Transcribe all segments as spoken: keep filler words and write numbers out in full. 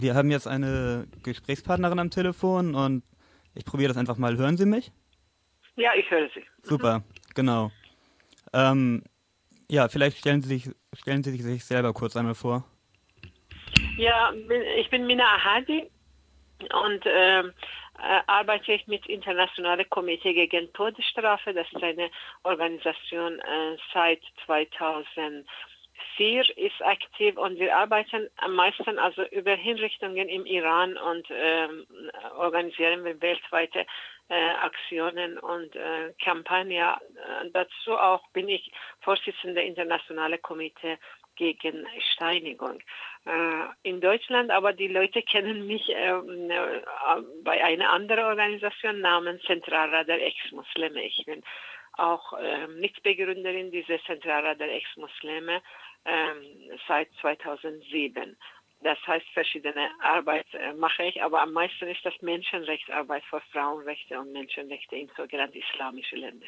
Wir haben jetzt eine Gesprächspartnerin am Telefon und ich probiere das einfach mal. Hören Sie mich? Ja, ich höre Sie. Mhm. Super, genau. Ähm, ja, vielleicht stellen Sie sich, stellen Sie sich selber kurz einmal vor. Ja, bin- ich bin Mina Ahadi und ähm, äh, arbeite ich mit Internationale Komitee gegen Todesstrafe. Das ist eine Organisation äh, seit zweitausendvier ist aktiv und wir arbeiten am meisten also über Hinrichtungen im Iran und ähm, organisieren wir weltweite äh, Aktionen und äh, Kampagnen. Äh, dazu auch bin ich Vorsitzende Internationale Komitee gegen Steinigung. Äh, in Deutschland, aber die Leute kennen mich ähm, äh, bei einer anderen Organisation namens Zentralrat der Ex-Muslime. Ich bin auch äh, Mitbegründerin dieser Zentralrat der Ex-Muslime ähm, seit zweitausendsieben. Das heißt, verschiedene Arbeit äh, mache ich, aber am meisten ist das Menschenrechtsarbeit für Frauenrechte und Menschenrechte in sogenannten islamischen Ländern.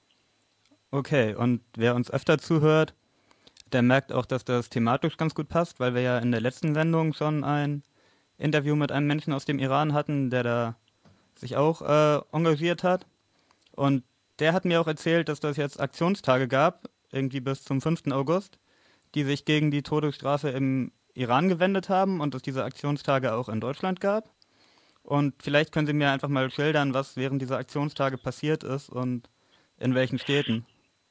Okay, und wer uns öfter zuhört, der merkt auch, dass das thematisch ganz gut passt, weil wir ja in der letzten Sendung schon ein Interview mit einem Menschen aus dem Iran hatten, der da sich auch äh, engagiert hat. Und der hat mir auch erzählt, dass das jetzt Aktionstage gab, irgendwie bis zum fünften August, die sich gegen die Todesstrafe im Iran gewendet haben und es diese Aktionstage auch in Deutschland gab. Und vielleicht können Sie mir einfach mal schildern, was während dieser Aktionstage passiert ist und in welchen Städten.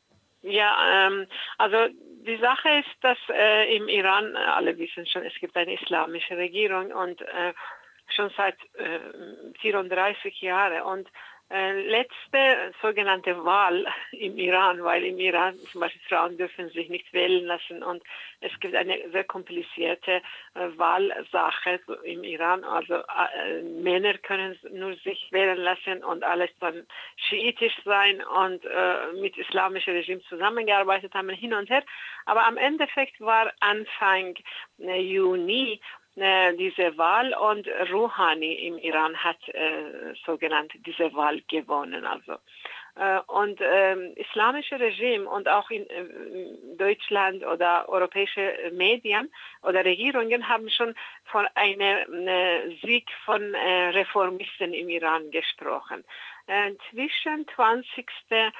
Ja, ähm, also die Sache ist, dass äh, im Iran, äh, alle wissen schon, es gibt eine islamische Regierung und äh, schon seit äh, vierunddreißig Jahren und äh, letzte sogenannte Wahl im Iran, weil im Iran zum Beispiel Frauen dürfen sich nicht wählen lassen und es gibt eine sehr komplizierte äh, Wahlsache so im Iran. Also äh, Männer können nur sich wählen lassen und alles dann schiitisch sein und äh, mit islamischem Regime zusammengearbeitet haben, hin und her. Aber am Endeffekt war Anfang äh, Juni äh, diese Wahl und Rouhani im Iran hat äh, sogenannt diese Wahl gewonnen. Also äh, und ähm, islamische Regime und auch in äh, Deutschland oder europäische Medien oder Regierungen haben schon von einem äh, Sieg von äh, Reformisten im Iran gesprochen. Äh, zwischen zwanzigsten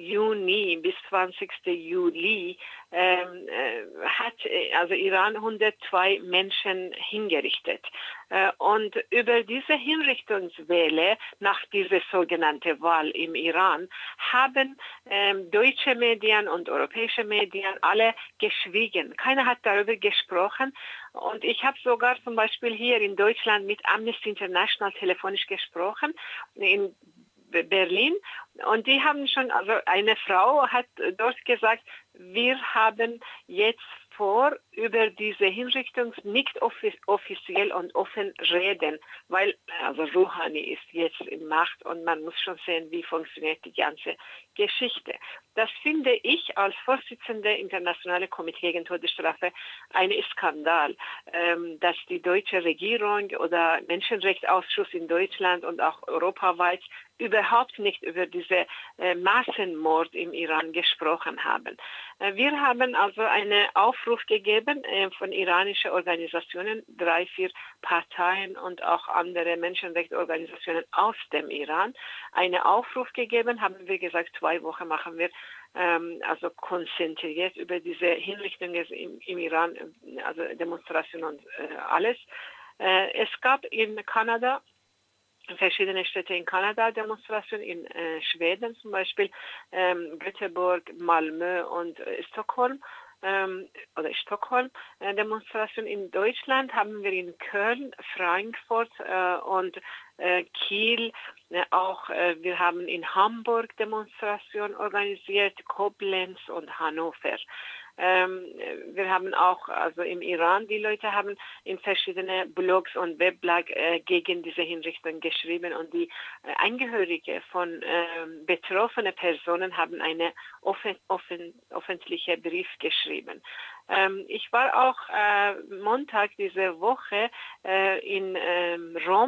Juni bis zwanzigsten Juli ähm, äh, hat äh, also Iran hundertzwei Menschen hingerichtet. Äh, und über diese Hinrichtungswelle nach dieser sogenannten Wahl im Iran haben ähm, deutsche Medien und europäische Medien alle geschwiegen. Keiner hat darüber gesprochen. Und ich habe sogar zum Beispiel hier in Deutschland mit Amnesty International telefonisch gesprochen, in Berlin, und die haben schon, also eine Frau hat dort gesagt, wir haben jetzt vor, über diese Hinrichtung nicht offiz- offiziell und offen reden, weil also Rouhani ist jetzt in Macht und man muss schon sehen, wie funktioniert die ganze Geschichte. Das finde ich als Vorsitzende Internationale Komitee gegen Todesstrafe ein Skandal, ähm, dass die deutsche Regierung oder Menschenrechtsausschuss in Deutschland und auch europaweit überhaupt nicht über diese äh, Massenmord im Iran gesprochen haben. Äh, wir haben also einen Aufruf gegeben äh, von iranischen Organisationen, drei, vier Parteien und auch andere Menschenrechtsorganisationen aus dem Iran, einen Aufruf gegeben, haben wir gesagt, zwei Wochen machen wir ähm, also konzentriert über diese Hinrichtungen im, im Iran, also Demonstrationen und äh, alles. Äh, es gab in Kanada verschiedene Städte in Kanada Demonstrationen, in äh, Schweden zum Beispiel, ähm, Göteborg, Malmö und äh, Stockholm ähm, oder Stockholm. Äh, Demonstrationen in Deutschland haben wir in Köln, Frankfurt äh, und äh, Kiel, äh, auch äh, wir haben in Hamburg Demonstrationen organisiert, Koblenz und Hannover. Ähm, wir haben auch, also im Iran, die Leute haben in verschiedene Blogs und Webblog äh, gegen diese Hinrichtung geschrieben und die äh, Angehörige von äh, betroffenen Personen haben eine offen, offen, öffentliche Brief geschrieben. Ähm, ich war auch äh, Montag diese Woche äh, in ähm, Rom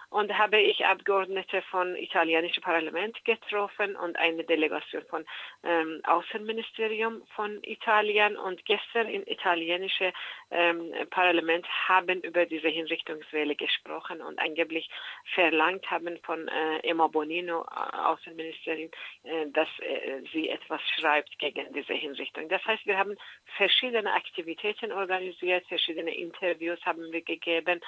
und habe ich Abgeordnete von italienischen Parlament getroffen und eine Delegation von ähm, Außenministerium von Italien, und gestern im italienischen ähm, Parlament haben über diese Hinrichtungswelle gesprochen und angeblich verlangt haben von äh, Emma Bonino, Außenministerin, äh, dass äh, sie etwas schreibt gegen diese Hinrichtung. Das heißt, wir haben verschiedene Aktivitäten organisiert, verschiedene Interviews haben wir gegeben,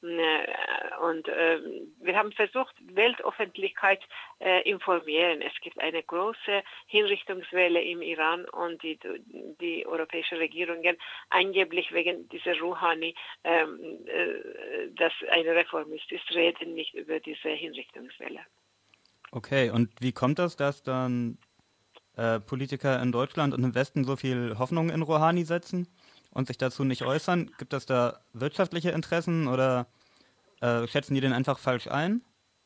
und äh, wir haben versucht, Weltöffentlichkeit äh, informieren. Es gibt eine große Hinrichtungswelle im Iran, und die, die europäischen Regierungen angeblich wegen dieser Rouhani, ähm, äh, dass ein Reformist ist, reden nicht über diese Hinrichtungswelle. Okay, und wie kommt das, dass dann äh, Politiker in Deutschland und im Westen so viel Hoffnung in Rouhani setzen und sich dazu nicht äußern? Gibt es da wirtschaftliche Interessen oder äh, schätzen die den einfach falsch ein?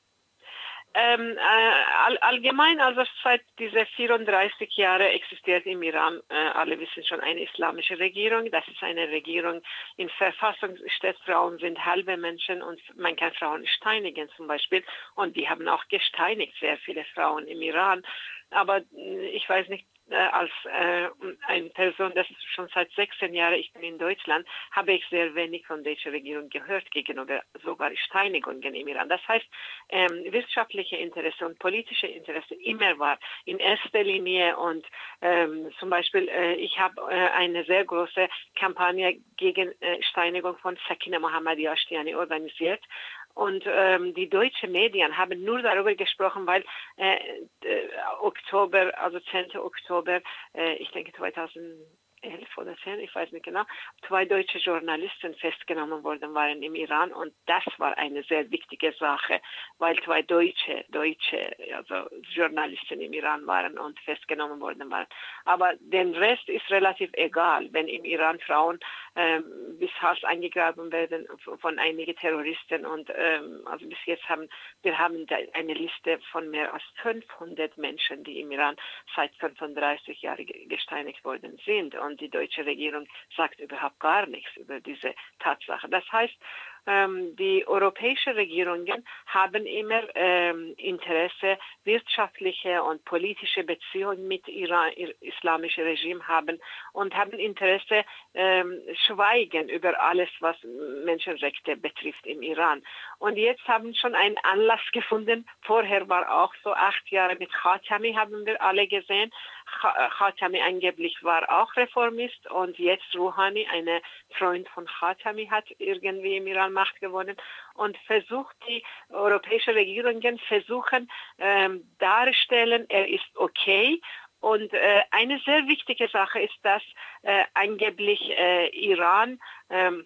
Ähm, äh, all, allgemein, also seit diese vierunddreißig Jahre existiert im Iran, äh, alle wissen schon, eine islamische Regierung. Das ist eine Regierung, in Verfassung steht, Frauen sind halbe Menschen und man kann Frauen steinigen zum Beispiel. Und die haben auch gesteinigt, sehr viele Frauen im Iran. Aber äh, ich weiß nicht, äh, als äh, eine Person, das ist schon seit sechzehn Jahren, ich bin in Deutschland, habe ich sehr wenig von der deutschen Regierung gehört gegenüber sogar Steinigungen im Iran. Das heißt, ähm, wirtschaftliche Interesse und politische Interesse immer war in erster Linie, und ähm, zum Beispiel, äh, ich habe äh, eine sehr große Kampagne gegen äh, Steinigung von Sakine Mohammadi Ashtiani organisiert. Und ähm, die deutschen Medien haben nur darüber gesprochen, weil äh, äh, Oktober, also zehnten Oktober, äh, ich denke zweitausendelf oder zehn, ich weiß nicht genau, zwei deutsche Journalisten festgenommen worden waren im Iran, und das war eine sehr wichtige Sache, weil zwei deutsche, deutsche also Journalisten im Iran waren und festgenommen worden waren. Aber den Rest ist relativ egal, wenn im Iran Frauen ähm, bis Hals angegraben werden von einigen Terroristen, und ähm, also bis jetzt haben wir haben eine Liste von mehr als fünfhundert Menschen, die im Iran seit fünfunddreißig Jahren gesteinigt worden sind, und die deutsche Regierung sagt überhaupt gar nichts über diese Tatsache. Das heißt, ähm, die europäischen Regierungen haben immer ähm, Interesse, wirtschaftliche und politische Beziehungen mit Iran, islamischen Regime haben, und haben Interesse, ähm, schweigen über alles, was Menschenrechte betrifft im Iran. Und jetzt haben schon einen Anlass gefunden. Vorher war auch so, acht Jahre mit Khatami haben wir alle gesehen. Khatami angeblich war auch Reformist, und jetzt Rouhani, ein Freund von Khatami, hat irgendwie im Iran Macht gewonnen, und versucht, die europäischen Regierungen versuchen ähm, darstellen, er ist okay. Und äh, eine sehr wichtige Sache ist, dass äh, angeblich äh, Iran ähm,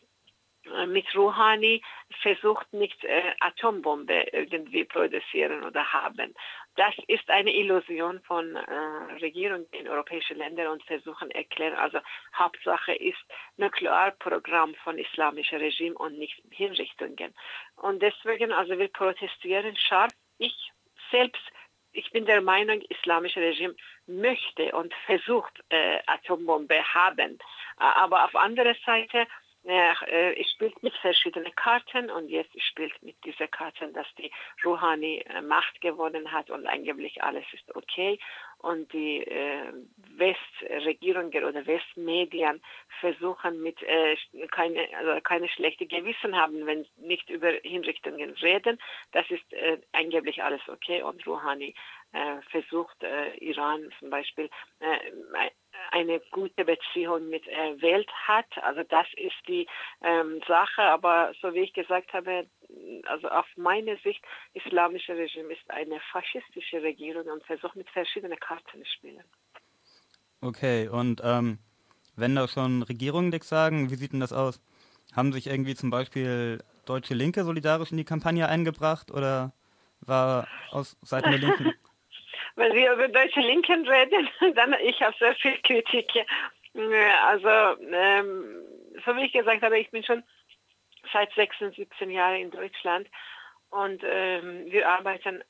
mit Rouhani versucht, nicht äh, Atombombe irgendwie produzieren oder haben. Das ist eine Illusion von äh, Regierungen in europäischen Ländern, und versuchen erklären, also Hauptsache ist Nuklearprogramm von islamischen Regime und nicht Hinrichtungen. Und deswegen, also wir protestieren scharf. Ich selbst, ich bin der Meinung, islamische Regime möchte und versucht äh, Atombombe haben. Aber auf anderer Seite, ja, äh, spielt mit verschiedenen Karten, und jetzt spielt mit dieser Karten, dass die Rouhani äh, Macht gewonnen hat und angeblich alles ist okay, und die äh, Westregierungen oder Westmedien versuchen mit äh, keine also keine schlechte Gewissen haben, wenn nicht über Hinrichtungen reden. Das ist äh, angeblich alles okay, und Rouhani äh, versucht äh, Iran zum Beispiel äh, eine gute Beziehung mit der Welt hat. Also das ist die ähm, Sache, aber so wie ich gesagt habe, also auf meine Sicht, islamische Regime ist eine faschistische Regierung und versucht mit verschiedenen Karten zu spielen. Okay, und ähm, wenn da schon Regierungen nichts sagen, wie sieht denn das aus? Haben sich irgendwie zum Beispiel Deutsche Linke solidarisch in die Kampagne eingebracht, oder war aus Seiten der Linken... Wenn wir über deutsche Linken reden, dann ich habe sehr viel Kritik. Also, ähm, so wie ich gesagt habe, ich bin schon seit sechzehn, siebzehn Jahren in Deutschland, und ähm, wir arbeiten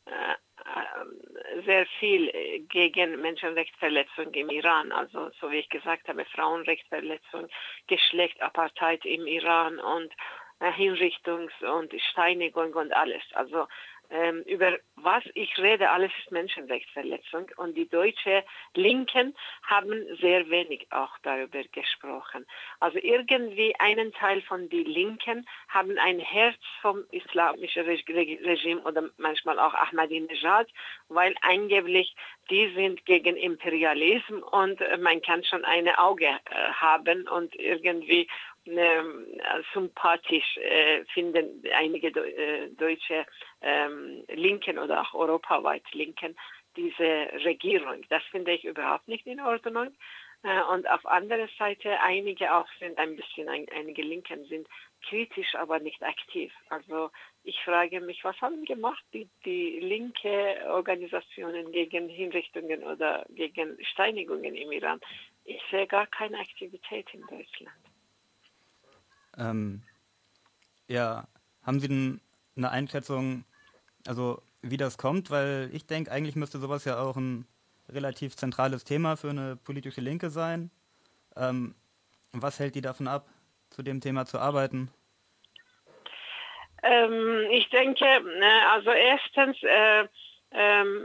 äh, sehr viel gegen Menschenrechtsverletzungen im Iran. Also, so wie ich gesagt habe, Frauenrechtsverletzung, Geschlechtsapartheid im Iran, und äh, Hinrichtung und Steinigung und alles. Also ähm, über was ich rede, alles ist Menschenrechtsverletzung. Und die deutsche Linken haben sehr wenig auch darüber gesprochen. Also irgendwie einen Teil von den Linken haben ein Herz vom islamischen Regime oder manchmal auch Ahmadinejad, weil angeblich die sind gegen Imperialismus und man kann schon ein Auge äh, haben und irgendwie äh, sympathisch äh, finden einige äh, deutsche ähm, Linken oder auch europaweit Linken diese Regierung. Das finde ich überhaupt nicht in Ordnung. Äh, und auf anderer Seite einige auch sind ein bisschen, ein, einige Linken sind kritisch, aber nicht aktiv. Also ich frage mich, was haben gemacht die, die linke Organisationen gegen Hinrichtungen oder gegen Steinigungen im Iran? Ich sehe gar keine Aktivität in Deutschland. Ähm, ja, haben Sie denn eine Einschätzung, also wie das kommt? Weil ich denke, eigentlich müsste sowas ja auch ein relativ zentrales Thema für eine politische Linke sein. Ähm, was hält die davon ab, zu dem Thema zu arbeiten? Ähm, ich denke, also erstens, äh, ähm,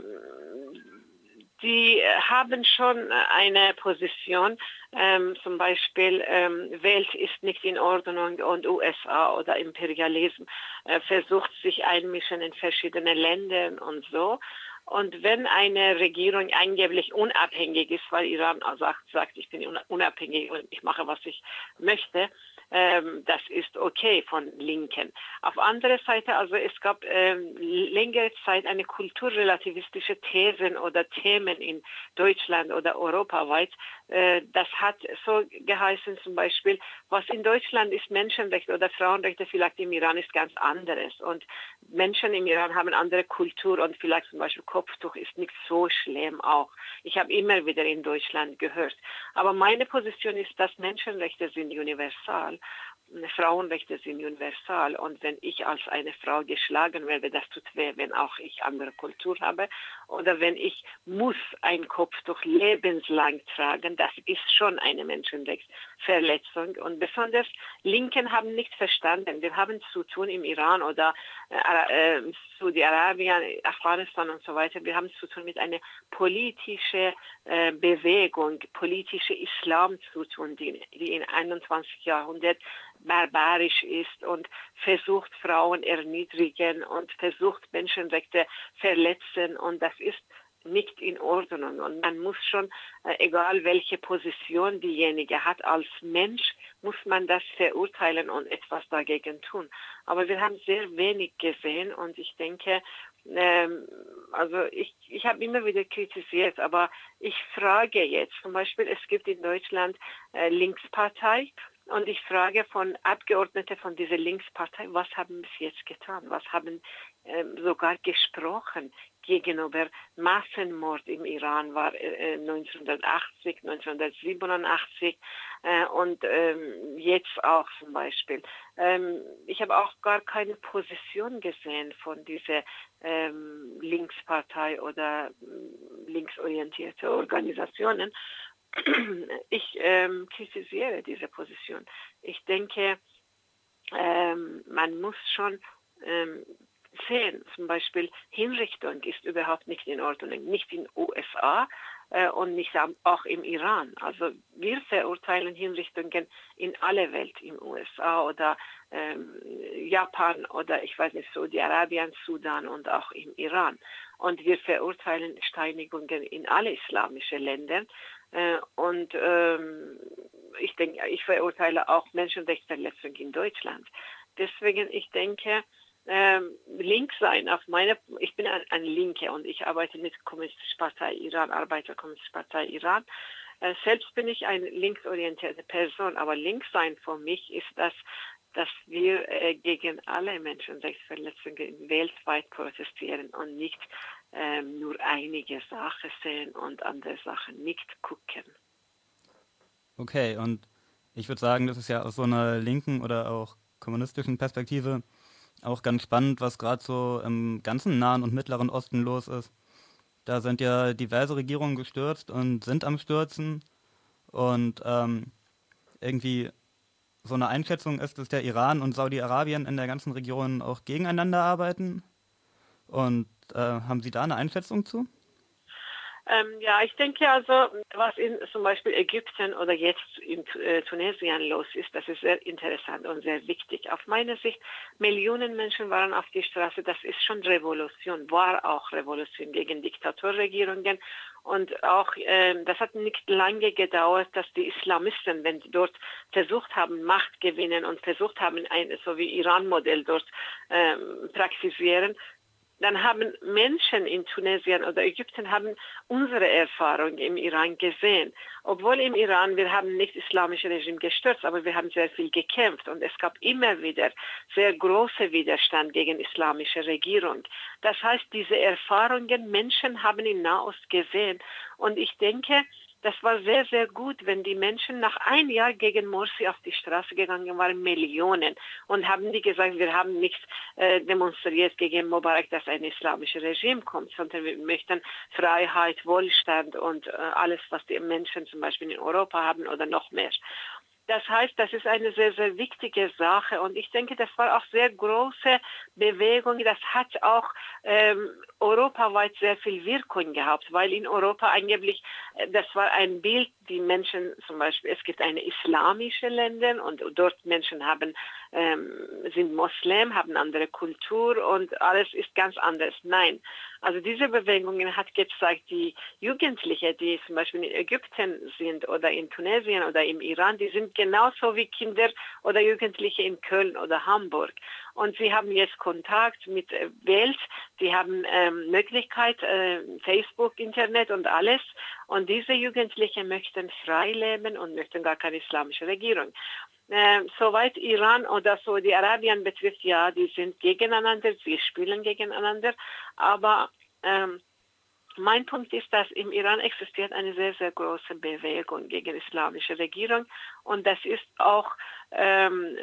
die haben schon eine Position, ähm, zum Beispiel ähm, Welt ist nicht in Ordnung und U S A oder Imperialismus äh, versucht sich einmischen in verschiedene Länder und so. Und wenn eine Regierung angeblich unabhängig ist, weil Iran sagt, sagt ich bin unabhängig und ich mache, was ich möchte, ähm, das ist okay von Linken. Auf andere Seite, also es gab ähm, längere Zeit eine kulturrelativistische Thesen oder Themen in Deutschland oder europaweit. Äh, das hat so geheißen zum Beispiel, was in Deutschland ist Menschenrechte oder Frauenrechte, vielleicht im Iran ist ganz anderes. Und Menschen im Iran haben andere Kultur und vielleicht zum Beispiel Kopftuch ist nicht so schlimm auch. Ich habe immer wieder in Deutschland gehört. Aber meine Position ist, dass Menschenrechte sind universal. Frauenrechte sind universal und wenn ich als eine Frau geschlagen werde, das tut weh, wenn auch ich andere Kultur habe oder wenn ich muss ein Kopftuch lebenslang tragen, das ist schon eine Menschenrechtsverletzung und besonders Linken haben nicht verstanden, wir haben zu tun im Iran oder äh, äh, Saudi-Arabien, Afghanistan und so weiter, wir haben zu tun mit einer politischen äh, Bewegung, politische Islam zu tun, die, die im einundzwanzigsten Jahrhundert barbarisch ist und versucht Frauen erniedrigen und versucht Menschenrechte verletzen und das ist nicht in Ordnung und man muss schon, äh, egal welche Position diejenige hat als Mensch, muss man das verurteilen und etwas dagegen tun. Aber wir haben sehr wenig gesehen und ich denke, ähm, also ich, ich habe immer wieder kritisiert, aber ich frage jetzt, zum Beispiel es gibt in Deutschland äh, Linkspartei, und ich frage von Abgeordneten von dieser Linkspartei, was haben sie jetzt getan? Was haben ähm, sogar gesprochen gegenüber Massenmord im Iran war äh, neunzehnhundertachtzig, neunzehnhundertsiebenundachtzig äh, und ähm, jetzt auch zum Beispiel. Ähm, ich habe auch gar keine Position gesehen von dieser ähm, Linkspartei oder äh, linksorientierte Organisationen. Ich ähm, kritisiere diese Position. Ich denke, ähm, man muss schon ähm, sehen, zum Beispiel Hinrichtung ist überhaupt nicht in Ordnung, nicht in den U S A äh, und nicht auch im Iran. Also wir verurteilen Hinrichtungen in aller Welt, im U S A oder ähm, Japan oder ich weiß nicht, Saudi-Arabien, Sudan und auch im Iran. Und wir verurteilen Steinigungen in alle islamischen Ländern. Äh, und ähm, ich denke, ich verurteile auch Menschenrechtsverletzungen in Deutschland. Deswegen, ich denke, ähm, links sein auf meine, ich bin ein, ein Linke und ich arbeite mit Kommunistischer Partei Iran, Arbeiterkommunistische Partei Iran. Äh, selbst bin ich eine linksorientierte Person, aber links sein für mich ist das, dass wir äh, gegen alle Menschenrechtsverletzungen weltweit protestieren und nicht ähm, nur einige Sachen sehen und andere Sachen nicht gucken. Okay, und ich würde sagen, das ist ja aus so einer linken oder auch kommunistischen Perspektive auch ganz spannend, was gerade so im ganzen Nahen und Mittleren Osten los ist. Da sind ja diverse Regierungen gestürzt und sind am Stürzen und ähm, irgendwie so eine Einschätzung ist, dass der Iran und Saudi-Arabien in der ganzen Region auch gegeneinander arbeiten. Und äh, haben Sie da eine Einschätzung zu? Ähm, ja, ich denke also, was in zum Beispiel Ägypten oder jetzt in äh, Tunesien los ist, das ist sehr interessant und sehr wichtig. Auf meine Sicht, Millionen Menschen waren auf die Straße, das ist schon Revolution, war auch Revolution gegen Diktaturregierungen. Und auch, äh, das hat nicht lange gedauert, dass die Islamisten, wenn sie dort versucht haben, Macht gewinnen und versucht haben, ein so wie Iran-Modell dort ähm, praktizieren, dann haben Menschen in Tunesien oder Ägypten haben unsere Erfahrung im Iran gesehen. Obwohl im Iran, wir haben nicht das islamische Regime gestürzt, aber wir haben sehr viel gekämpft und es gab immer wieder sehr große Widerstand gegen islamische Regierung. Das heißt, diese Erfahrungen, Menschen haben in Nahost gesehen und ich denke, das war sehr, sehr gut, wenn die Menschen nach einem Jahr gegen Morsi auf die Straße gegangen waren, Millionen, und haben die gesagt, wir haben nicht äh, demonstriert gegen Mubarak, dass ein islamisches Regime kommt, sondern wir möchten Freiheit, Wohlstand und äh, alles, was die Menschen zum Beispiel in Europa haben oder noch mehr. Das heißt, das ist eine sehr, sehr wichtige Sache und ich denke, das war auch sehr große Bewegung. Das hat auch ähm, europaweit sehr viel Wirkung gehabt, weil in Europa angeblich, äh, das war ein Bild, die Menschen zum Beispiel, es gibt eine islamische Länder und dort Menschen haben, ähm, sind Moslem, haben andere Kultur und alles ist ganz anders. Nein, also diese Bewegungen hat gezeigt, die Jugendlichen, die zum Beispiel in Ägypten sind oder in Tunesien oder im Iran, die sind genauso wie Kinder oder Jugendliche in Köln oder Hamburg. Und sie haben jetzt Kontakt mit der Welt, sie haben ähm, Möglichkeit, äh, Facebook, Internet und alles. Und diese Jugendlichen möchten frei leben und möchten gar keine islamische Regierung. Äh, soweit Iran oder Saudi-Arabien betrifft, ja, die sind gegeneinander, sie spielen gegeneinander, aber ähm, mein Punkt ist, dass im Iran existiert eine sehr, sehr große Bewegung gegen die islamische Regierung und das ist auch ähm,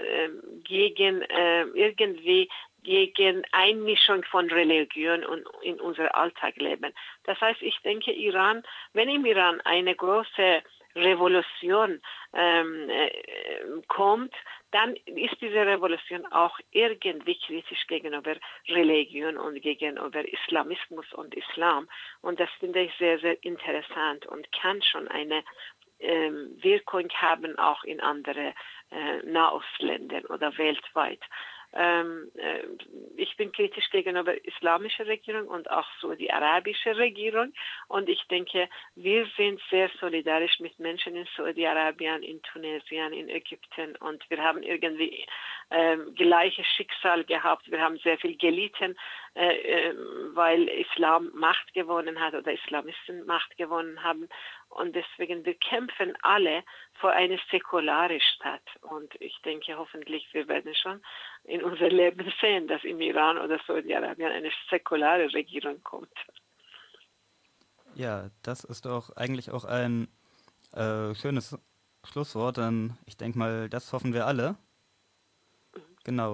gegen äh, irgendwie gegen Einmischung von Religion und in unser Alltagsleben. Das heißt, ich denke, Iran, wenn im Iran eine große Revolution ähm, äh, kommt, dann ist diese Revolution auch irgendwie kritisch gegenüber Religion und gegenüber Islamismus und Islam. Und das finde ich sehr, sehr interessant und kann schon eine ähm, Wirkung haben, auch in andere äh, Nahostländern oder weltweit. Ähm, äh, ich bin kritisch gegenüber islamischer Regierung und auch so die arabische Regierung und ich denke, wir sind sehr solidarisch mit Menschen in Saudi-Arabien, in Tunesien, in Ägypten und wir haben irgendwie äh, gleiches Schicksal gehabt, wir haben sehr viel gelitten, äh, äh, weil Islam Macht gewonnen hat oder Islamisten Macht gewonnen haben und deswegen wir kämpfen alle für eine säkulare Stadt und ich denke hoffentlich wir werden schon in unser Leben sehen, dass im Iran oder Saudi-Arabien eine säkulare Regierung kommt. Ja, das ist doch eigentlich auch ein äh, schönes Schlusswort, denn ich denke mal, das hoffen wir alle. Genau.